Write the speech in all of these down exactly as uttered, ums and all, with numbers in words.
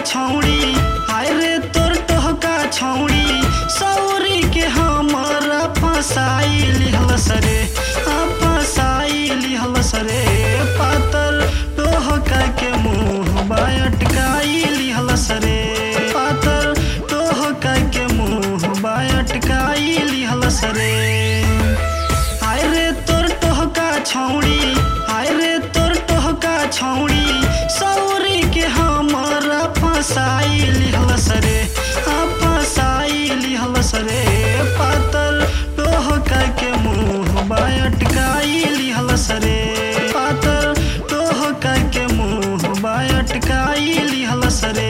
छौड़ी, हाय रे तोर टोहका छौड़ी, सौरी के हमरा फसाई लिहलस रे, आ फसाई लिहलस रे। पातर टोहका के मुँह बायटकाई लिहलस रे, पातर टोहका के मुँह बायटकाई लिहलस रे। हाय रे तोर टोहका छौड़ी, हाय रे तोर टोहका छौड़ी, सौरी के हमरा फसाई लिहलस रे, आ फसाई लिहलस रे। पातर टोहका के मुँह बायटकाई लिहलस रे, पातर टोहका के मुँह बायटकाई लिहलस रे।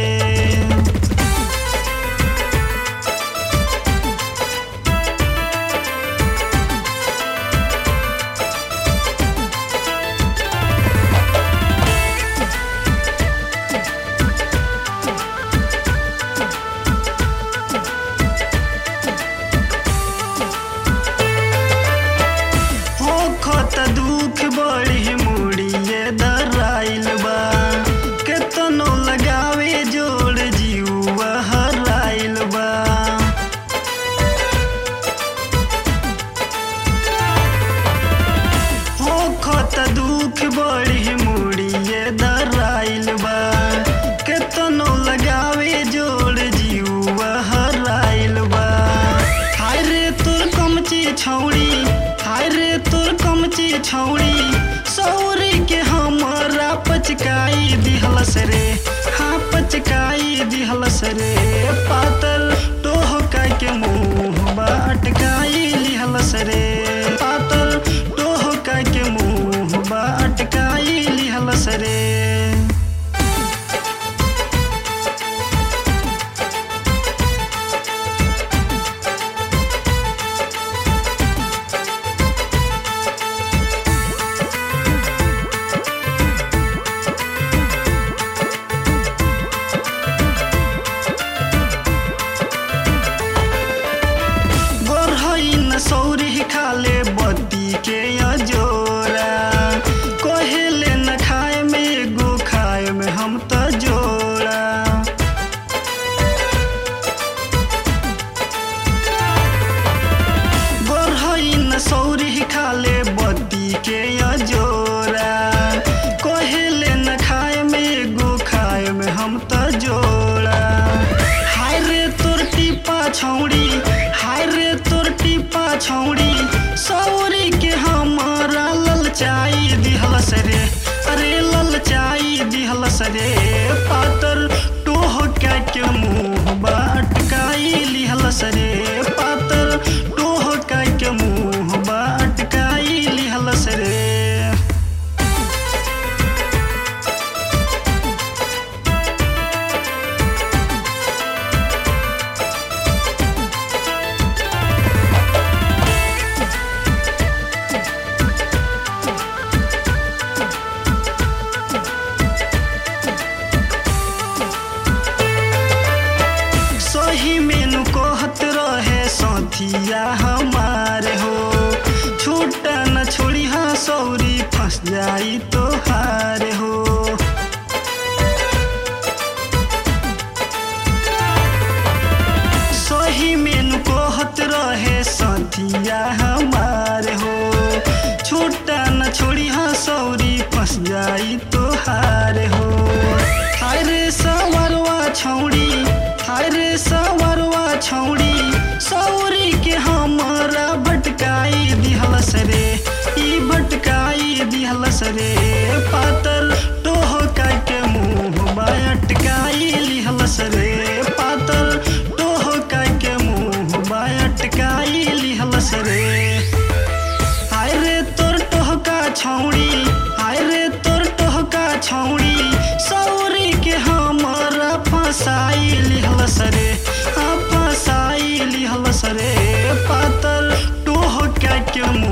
दुख बड़ी मुड़िए दराइल बा, केतनो लगावे जोड़ जीवा हराइल बा। होखत दुख बड़ी मुड़िए दराइल बा, केतनो लगावे जोड़ जीवा हराइल बा। हाय रे तोर कमची छौड़ी, हाय रे तोर कमची छौड़ी, सौरी के हमरा पचकाई दिहलस रे, हाँ पचकाई दिहलस रे। पातर टोहका के मुँह बाटकाई लिहलस रे, पातर टोहका के मुँह बाटकाई लिहलस रे। सौरी खाले बत्ती के अजोरा, कहेले न खाए में एगो खाए में हम त जोड़ा। गोरहई न सौरी खाले बत्ती के अजोरा, कहेले न खाए में एगो खाए में हम त जोड़ा। हाय रे तोर टिपा छौड़ी, हाय रे तोर टिपा छौड़ी, सौरी के हमरा ललचाई दिहलस रे, अरे ललचाई दिहलस रे। पातर टोहका के मुँह बाटकाई लिहलस रे, पातर टोहका के मुँह बाटकाई लिहलस रे। सही मेनू कहत रहे साथिया हमारे हो, छूटा न छोड़ी हाँ सौरी फंस जाई तो हारे हो। सही मेनू कहत रहे साथिया हमारे हो, छूटा न छोड़ी हाँ सौरी फंस जाई तो हारे हो। हाय रे सवरवा छौड़ी, हाय रे सवरवा छौड़ी, सौरी के हमरा भटकाई दिहलस रे, ई भटकाई दिहलस रे। पातर टोहका के मुँह बायटकाई लिहलस रे, पातर टोहका के मुँह बायटकाई लिहलस रे। हाय रे तोर टोहका छौड़ी, हाय रे तोर टोहका छौड़ी, सौरी के हमरा फसाई लिहलस रे, आ फसाई लिहलस रे। पातर टोहका के